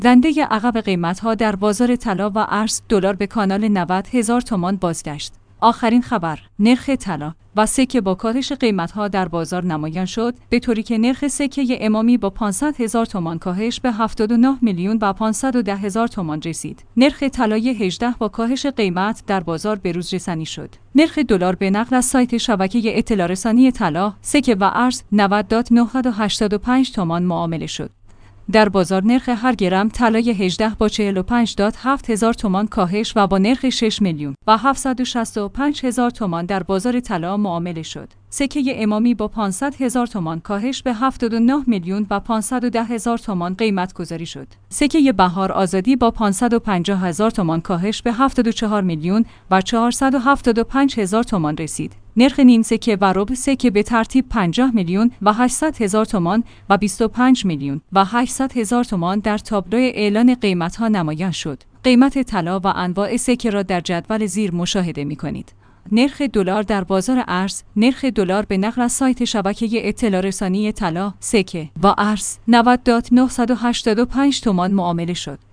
دنده عقب قیمت‌ها در بازار طلا و ارز. دلار به کانال 90,000 تومان بازگشت. آخرین خبر: نرخ طلا و سکه با کاهش قیمت‌ها در بازار نمایان شد، به طوری که نرخ سکه امامی با 500,000 تومان کاهش به 79 میلیون و 510 هزار تومان رسید. نرخ طلای 18 با کاهش قیمت در بازار بروز رسانی شد. نرخ دلار به نقل از سایت شبکه اطلاع رسانی طلا، سکه و ارز 90.985 تومان معامله شد. در بازار نرخ هر گرم طلای 18 با 45.7 هزار تومان کاهش و با نرخ 6 میلیون و 765 هزار تومان در بازار طلا معامله شد. سکه امامی با 500 هزار تومان کاهش به 79 میلیون و 510 هزار تومان قیمت گذاری شد. سکه بهار آزادی با 550 هزار تومان کاهش به 74 میلیون و 475 هزار تومان رسید. نرخ نیم سکه و ربع سکه به ترتیب 50 میلیون و 800 هزار تومان و 25 میلیون و 800 هزار تومان در تابلو اعلان قیمت‌ها نمایان شد. قیمت طلا و انواع سکه را در جدول زیر مشاهده می‌کنید. نرخ دلار در بازار ارز. نرخ دلار به نقل از سایت شبکه اطلاع رسانی طلا، سکه و ارز 90.985 تومان معامله شد.